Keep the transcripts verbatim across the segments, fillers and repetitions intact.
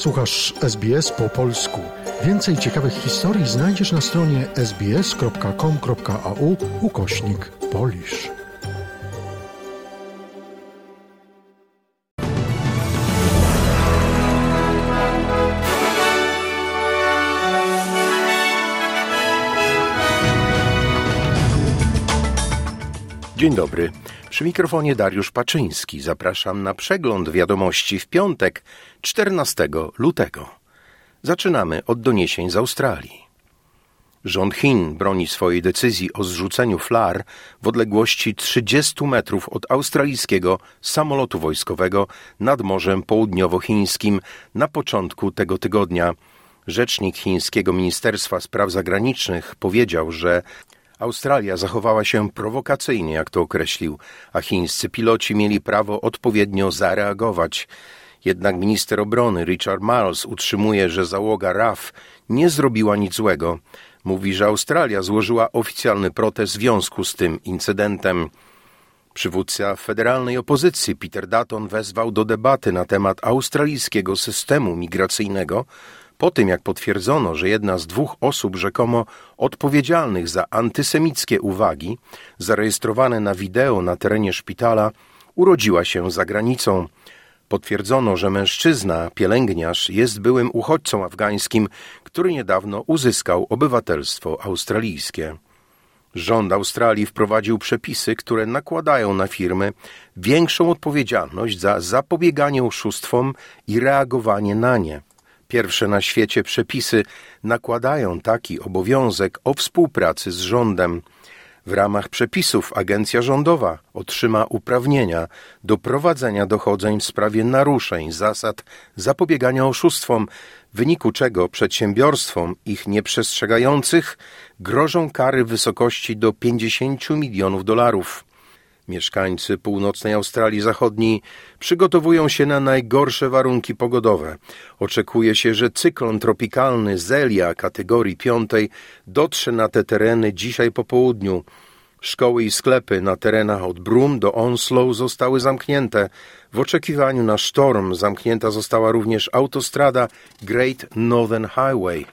Słuchasz S B S po polsku. Więcej ciekawych historii znajdziesz na stronie sbs.com.au ukośnik Polish. Dzień dobry. Przy mikrofonie Dariusz Paczyński. Zapraszam na przegląd wiadomości w piątek, czternastego lutego. Zaczynamy od doniesień z Australii. Rząd Chin broni swojej decyzji o zrzuceniu flar w odległości trzydziestu metrów od australijskiego samolotu wojskowego nad Morzem Południowochińskim na początku tego tygodnia. Rzecznik chińskiego Ministerstwa Spraw Zagranicznych powiedział, że Australia zachowała się prowokacyjnie, jak to określił, a chińscy piloci mieli prawo odpowiednio zareagować. Jednak minister obrony Richard Marles utrzymuje, że załoga R A F nie zrobiła nic złego. Mówi, że Australia złożyła oficjalny protest w związku z tym incydentem. Przywódca federalnej opozycji Peter Dutton wezwał do debaty na temat australijskiego systemu migracyjnego, po tym jak potwierdzono, że jedna z dwóch osób rzekomo odpowiedzialnych za antysemickie uwagi, zarejestrowane na wideo na terenie szpitala, urodziła się za granicą. Potwierdzono, że mężczyzna, pielęgniarz, jest byłym uchodźcą afgańskim, który niedawno uzyskał obywatelstwo australijskie. Rząd Australii wprowadził przepisy, które nakładają na firmy większą odpowiedzialność za zapobieganie oszustwom i reagowanie na nie. Pierwsze na świecie przepisy nakładają taki obowiązek o współpracy z rządem. W ramach przepisów agencja rządowa otrzyma uprawnienia do prowadzenia dochodzeń w sprawie naruszeń zasad zapobiegania oszustwom, w wyniku czego przedsiębiorstwom ich nieprzestrzegających grożą kary w wysokości do pięćdziesięciu milionów dolarów. Mieszkańcy północnej Australii Zachodniej przygotowują się na najgorsze warunki pogodowe. Oczekuje się, że cyklon tropikalny Zelia kategorii piątej dotrze na te tereny dzisiaj po południu. Szkoły i sklepy na terenach od Broome do Onslow zostały zamknięte. W oczekiwaniu na sztorm zamknięta została również autostrada Great Northern Highway.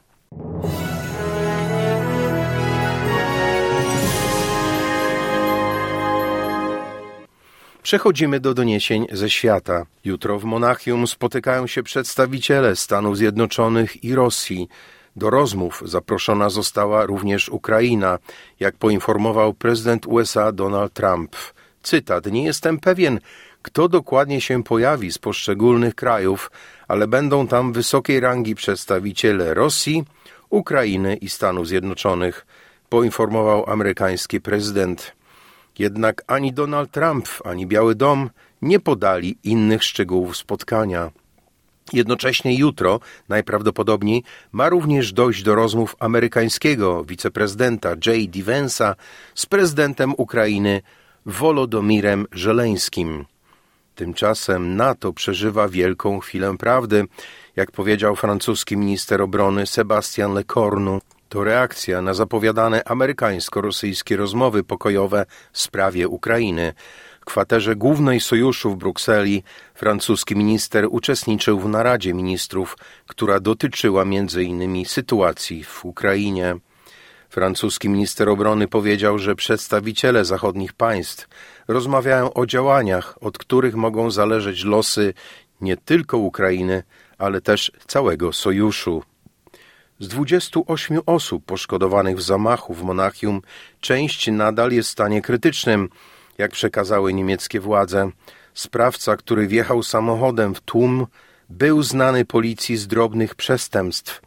Przechodzimy do doniesień ze świata. Jutro w Monachium spotykają się przedstawiciele Stanów Zjednoczonych i Rosji. Do rozmów zaproszona została również Ukraina, jak poinformował prezydent U S A Donald Trump. Cytat: nie jestem pewien, kto dokładnie się pojawi z poszczególnych krajów, ale będą tam wysokiej rangi przedstawiciele Rosji, Ukrainy i Stanów Zjednoczonych, poinformował amerykański prezydent. Jednak ani Donald Trump, ani Biały Dom nie podali innych szczegółów spotkania. Jednocześnie jutro, najprawdopodobniej, ma również dojść do rozmów amerykańskiego wiceprezydenta J D Vance'a z prezydentem Ukrainy Wolodomirem Żeleńskim. Tymczasem NATO przeżywa wielką chwilę prawdy, jak powiedział francuski minister obrony Sébastien Lecornu. To reakcja na zapowiadane amerykańsko-rosyjskie rozmowy pokojowe w sprawie Ukrainy. W kwaterze głównej sojuszu w Brukseli francuski minister uczestniczył w naradzie ministrów, która dotyczyła między innymi sytuacji w Ukrainie. Francuski minister obrony powiedział, że przedstawiciele zachodnich państw rozmawiają o działaniach, od których mogą zależeć losy nie tylko Ukrainy, ale też całego sojuszu. Z dwudziestu ośmiu osób poszkodowanych w zamachu w Monachium część nadal jest w stanie krytycznym, jak przekazały niemieckie władze. Sprawca, który wjechał samochodem w tłum, był znany policji z drobnych przestępstw.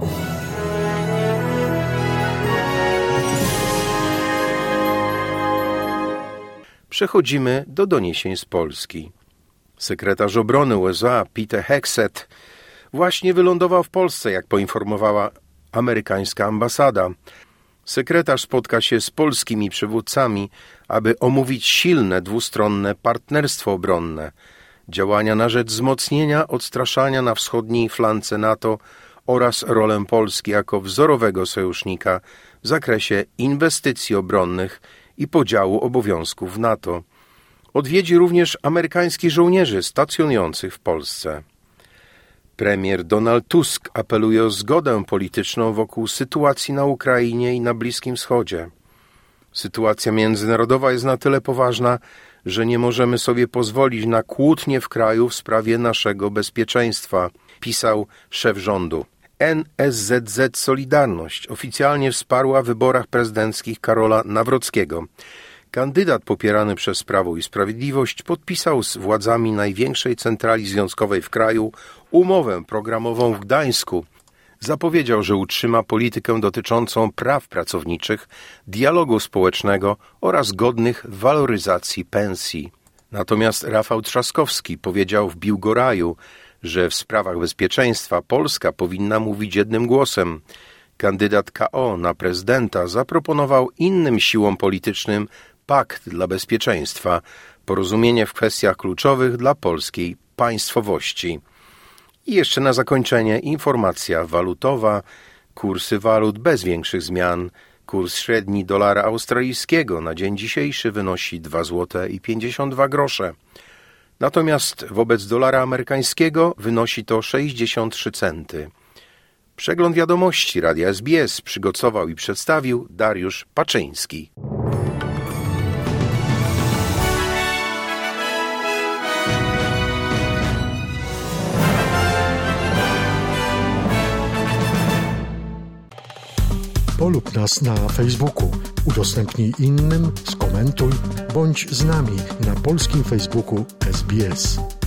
Przechodzimy do doniesień z Polski. Sekretarz obrony U S A Peter Hegseth właśnie wylądował w Polsce, jak poinformowała amerykańska ambasada. Sekretarz spotka się z polskimi przywódcami, aby omówić silne dwustronne partnerstwo obronne, działania na rzecz wzmocnienia odstraszania na wschodniej flance NATO oraz rolę Polski jako wzorowego sojusznika w zakresie inwestycji obronnych i podziału obowiązków w NATO. Odwiedzi również amerykańskich żołnierzy stacjonujących w Polsce. Premier Donald Tusk apeluje o zgodę polityczną wokół sytuacji na Ukrainie i na Bliskim Wschodzie. Sytuacja międzynarodowa jest na tyle poważna, że nie możemy sobie pozwolić na kłótnie w kraju w sprawie naszego bezpieczeństwa, pisał szef rządu. N S Z Z Solidarność oficjalnie wsparła w wyborach prezydenckich Karola Nawrockiego. Kandydat popierany przez Prawo i Sprawiedliwość podpisał z władzami największej centrali związkowej w kraju umowę programową w Gdańsku. Zapowiedział, że utrzyma politykę dotyczącą praw pracowniczych, dialogu społecznego oraz godnych waloryzacji pensji. Natomiast Rafał Trzaskowski powiedział w Biłgoraju, że w sprawach bezpieczeństwa Polska powinna mówić jednym głosem. Kandydat K O na prezydenta zaproponował innym siłom politycznym pakt dla bezpieczeństwa, porozumienie w kwestiach kluczowych dla polskiej państwowości. I jeszcze na zakończenie informacja walutowa. Kursy walut bez większych zmian. Kurs średni dolara australijskiego na dzień dzisiejszy wynosi dwa złote i pięćdziesiąt dwa grosze. Natomiast wobec dolara amerykańskiego wynosi to sześćdziesiąt trzy centy. Przegląd wiadomości Radia S B S przygotował i przedstawił Dariusz Paczyński. Polub nas na Facebooku, udostępnij innym, skomentuj, bądź z nami na polskim Facebooku S B S.